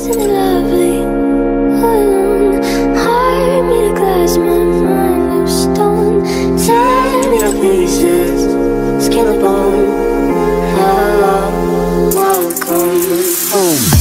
isn't it lovely? All alone, heart made of glass, my mind of stone. Tear me to pieces, skin and bone. Welcome home.